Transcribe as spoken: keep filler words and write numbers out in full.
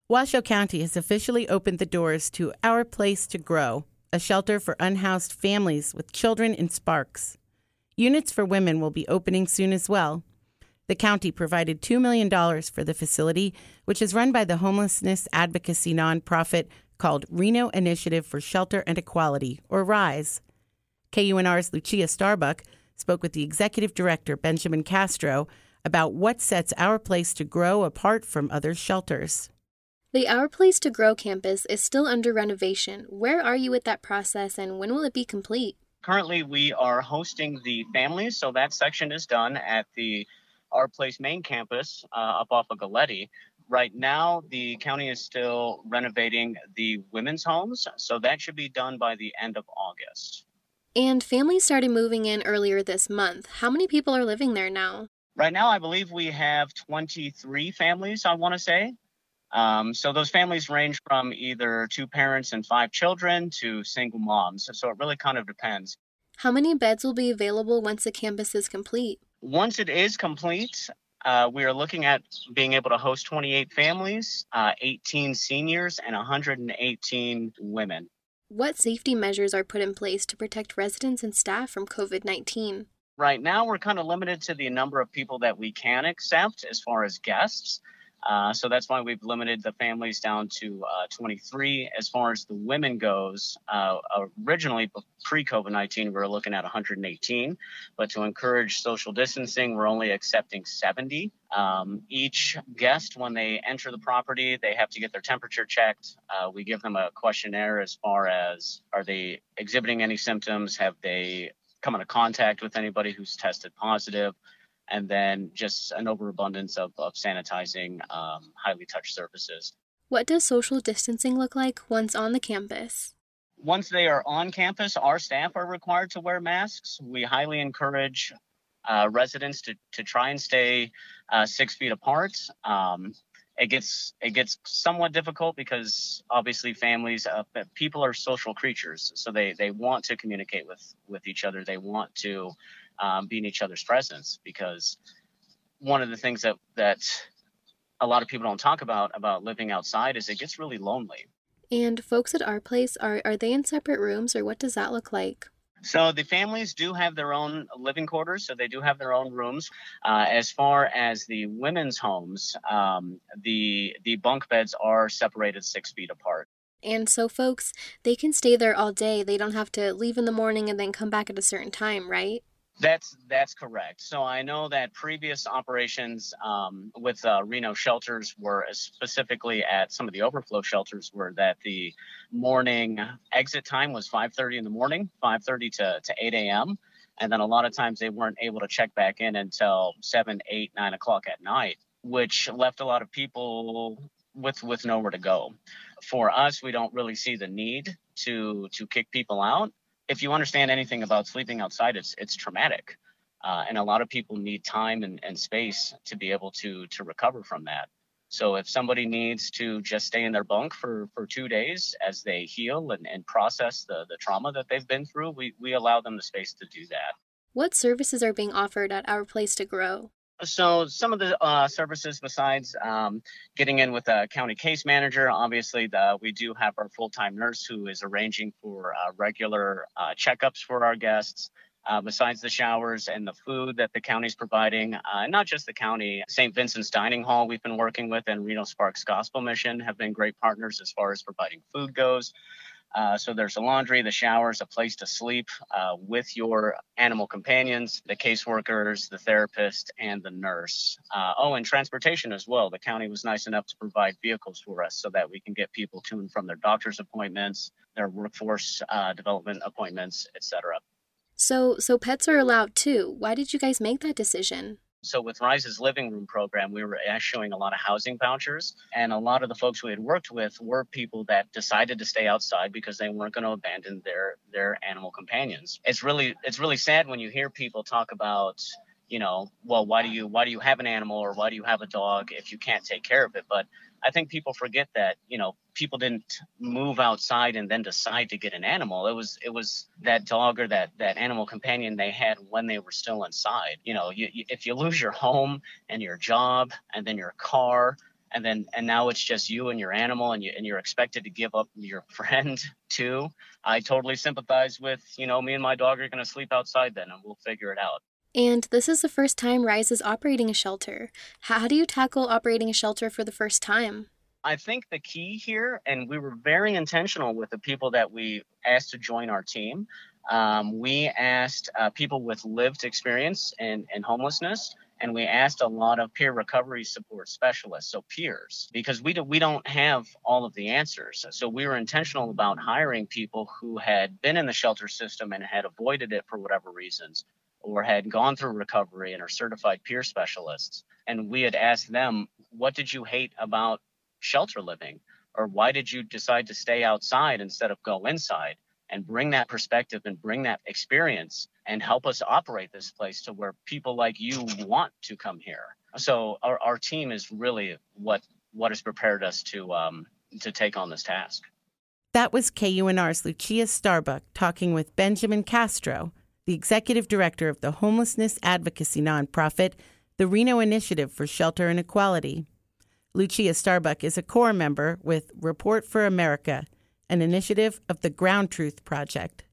Washoe County has officially opened the doors to Our Place to Grow, a shelter for unhoused families with children in Sparks. Units for women will be opening soon as well. The county provided two million dollars for the facility, which is run by the homelessness advocacy nonprofit called Reno Initiative for Shelter and Equality, or RISE. K U N R's Lucia Starbuck spoke with the executive director, Benjamin Castro, about what sets Our Place to Grow apart from other shelters. The Our Place to Grow campus is still under renovation. Where are you with that process, and when will it be complete? Currently, we are hosting the families, so that section is done at the Our Place main campus uh, up off of Galletti. Right now, the county is still renovating the women's homes, so that should be done by the end of August. And families started moving in earlier this month. How many people are living there now? Right now, I believe we have twenty-three families, I want to say. Um, so those families range from either two parents and five children to single moms. So it really kind of depends. How many beds will be available once the campus is complete? Once it is complete, uh, we are looking at being able to host twenty-eight families, uh, eighteen seniors, and one hundred eighteen women. What safety measures are put in place to protect residents and staff from covid nineteen? Right now, we're kind of limited to the number of people that we can accept as far as guests. Uh, so that's why we've limited the families down to uh, twenty-three. As far as the women goes, uh, originally pre-covid nineteen, we were looking at one hundred eighteen. But to encourage social distancing, we're only accepting seventy. Um, each guest, when they enter the property, they have to get their temperature checked. Uh, we give them a questionnaire as far as, are they exhibiting any symptoms? Have they come into contact with anybody who's tested positive? And then just an overabundance of, of sanitizing um, highly touched surfaces. What does social distancing look like once on the campus? Once they are on campus, our staff are required to wear masks. We highly encourage uh, residents to, to try and stay uh, six feet apart. Um, it gets it gets somewhat difficult because obviously families, uh, people are social creatures. So they, they want to communicate with, with each other. They want to Um, be in each other's presence, because one of the things that, that a lot of people don't talk about about living outside is it gets really lonely. And folks at Our Place, are, are they in separate rooms, or what does that look like? So the families do have their own living quarters, so they do have their own rooms. Uh, as far as the women's homes, um, the the bunk beds are separated six feet apart. And so folks, they can stay there all day. They don't have to leave in the morning and then come back at a certain time, right? That's that's correct. So I know that previous operations um, with uh, Reno shelters were specifically at some of the overflow shelters were that the morning exit time was five thirty in the morning, five thirty to, to eight a.m. And then a lot of times they weren't able to check back in until seven, eight, nine o'clock at night, which left a lot of people with with nowhere to go. For us, we don't really see the need to to kick people out. If you understand anything about sleeping outside, it's it's traumatic. Uh, and a lot of people need time and, and space to be able to to recover from that. So if somebody needs to just stay in their bunk for, for two days as they heal and, and process the, the trauma that they've been through, we, we allow them the space to do that. What services are being offered at Our Place to Grow? So some of the uh, services besides um, getting in with a county case manager, obviously the, we do have our full-time nurse who is arranging for uh, regular uh, checkups for our guests. Uh, besides the showers and the food that the county's providing, uh, not just the county, Saint Vincent's Dining Hall we've been working with and Reno Sparks Gospel Mission have been great partners as far as providing food goes. Uh, so there's the laundry, the showers, a place to sleep uh, with your animal companions, the caseworkers, the therapist, and the nurse. Uh, oh, and transportation as well. The county was nice enough to provide vehicles for us so that we can get people to and from their doctor's appointments, their workforce uh, development appointments, et cetera. So, so pets are allowed too. Why did you guys make that decision? So with RISE's living room program, we were issuing a lot of housing vouchers, and a lot of the folks we had worked with were people that decided to stay outside because they weren't going to abandon their their animal companions. It's really it's really sad when you hear people talk about, you know, well, why do you why do you have an animal or why do you have a dog if you can't take care of it? But I think people forget that, you know, people didn't move outside and then decide to get an animal. It was it was that dog or that that animal companion they had when they were still inside. You know, you, you, if you lose your home and your job and then your car and then and now it's just you and your animal, and you and you're expected to give up your friend too. I totally sympathize with, you know, me and my dog are going to sleep outside then, and we'll figure it out. And this is the first time Rise is operating a shelter. How do you tackle operating a shelter for the first time? I think the key here, and we were very intentional with the people that we asked to join our team. Um, we asked uh, people with lived experience in, in homelessness, and we asked a lot of peer recovery support specialists, so peers, because we, do, we don't have all of the answers. So we were intentional about hiring people who had been in the shelter system and had avoided it for whatever reasons, or had gone through recovery and are certified peer specialists. And we had asked them, what did you hate about shelter living? Or why did you decide to stay outside instead of go inside? And bring that perspective and bring that experience and help us operate this place to where people like you want to come here. So our, our team is really what what has prepared us to um, to take on this task. That was K U N R's Lucia Starbuck talking with Benjamin Castro, the executive director of the homelessness advocacy nonprofit, the Reno Initiative for Shelter and Equality. Lucia Starbuck is a core member with Report for America, an initiative of the Ground Truth Project.